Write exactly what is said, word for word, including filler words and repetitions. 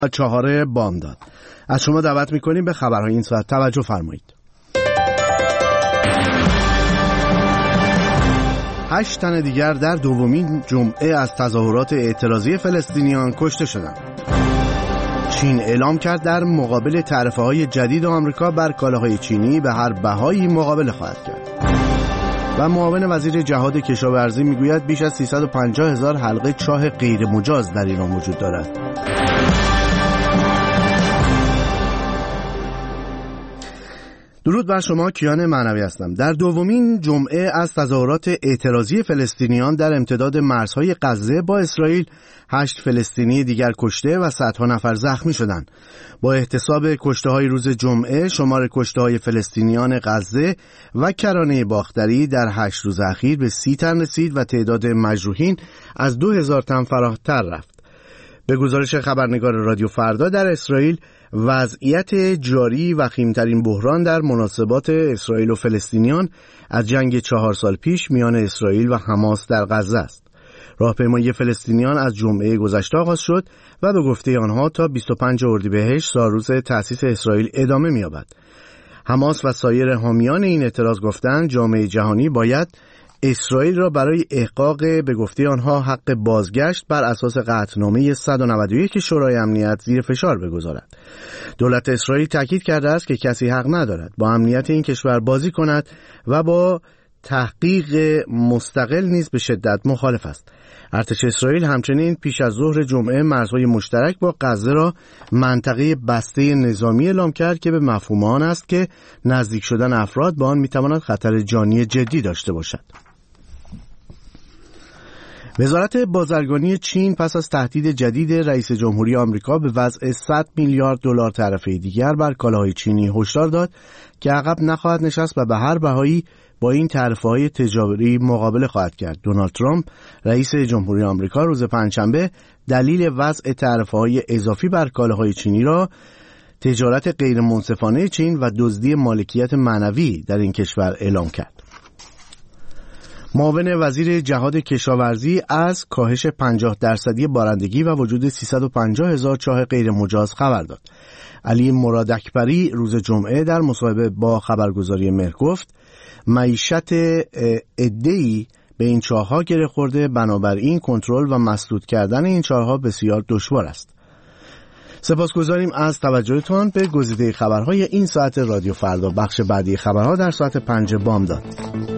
چهار بامداد. از شما دعوت میکنیم به خبرهای این ساعت توجه فرمایید. هشت تن دیگر در دومین جمعه از تظاهرات اعتراضی فلسطینیان کشته شدند. چین اعلام کرد در مقابل تعرفه‌های جدید آمریکا بر کالاهای چینی به هر بهایی مقابله خواهد کرد. و معاون وزیر جهاد کشاورزی میگوید بیش از سیصد و پنجاه هزار حلقه چاه غیر مجاز در ایران وجود دارد. درود بر شما، کیان معنوی هستم. در دومین جمعه از تظاهرات اعتراضی فلسطینیان در امتداد مرزهای غزه با اسرائیل، هشت فلسطینی دیگر کشته و صدها نفر زخمی شدند. با احتساب کشته‌های روز جمعه، شمار کشته‌های فلسطینیان غزه و کرانه باختری در هشت روز اخیر به سی تن رسید و تعداد مجروحین از دو هزار تن فراتر رفت. به گزارش خبرنگار رادیو فردا، در اسرائیل وضعیت جاری وخیمترین بحران در مناسبات اسرائیل و فلسطینیان از جنگ چهار سال پیش میان اسرائیل و حماس در غزه است. راهپیمایی فلسطینیان از جمعه گذشته آغاز شد و به گفته آنها تا بیست و پنجم اردیبهشت، سالروز تأسیس اسرائیل، ادامه می‌یابد. حماس و سایر حامیان این اعتراض گفتند جامعه جهانی باید اسرائیل را برای احقاق به گفته آنها حق بازگشت بر اساس قطعنامه صد و نود و یک شورای امنیت زیر فشار بگذارد. دولت اسرائیل تاکید کرده است که کسی حق ندارد با امنیت این کشور بازی کند و با تحقیق مستقل نیز به شدت مخالف است. ارتش اسرائیل همچنین پیش از ظهر جمعه مرزهای مشترک با غزه را منطقه بسته نظامی اعلام کرد که به مفهوم آن است که نزدیک شدن افراد به آن میتواند خطر جانی جدی داشته باشد. وزارت بازرگانی چین پس از تهدید جدید رئیس جمهوری آمریکا به وضع صد میلیارد دلار تعرفه دیگر بر کالاهای چینی هشدار داد که عقب نخواهد نشست و به هر بهایی با این تعرفه‌های تجاری مقابله خواهد کرد. دونالد ترامپ رئیس جمهوری آمریکا روز پنجشنبه دلیل وضع تعرفه‌های اضافی بر کالاهای چینی را تجارت غیر منصفانه چین و دزدی مالکیت معنوی در این کشور اعلام کرد. معاون وزیر جهاد کشاورزی از کاهش پنجاه درصدی بارندگی و وجود سیصد و پنجاه هزار چاه غیر مجاز خبر داد. علی مراد اکبری روز جمعه در مصاحبه با خبرگزاری مهر گفت معیشت عده‌ای به این چاه‌ها گره خورده، بنابراین کنترل و مسدود کردن این چاه‌ها بسیار دشوار است. سپاسگزاریم از توجهتان به گزیده خبرهای این ساعت رادیو فردا. بخش بعدی خبرها در ساعت پنج بامداد.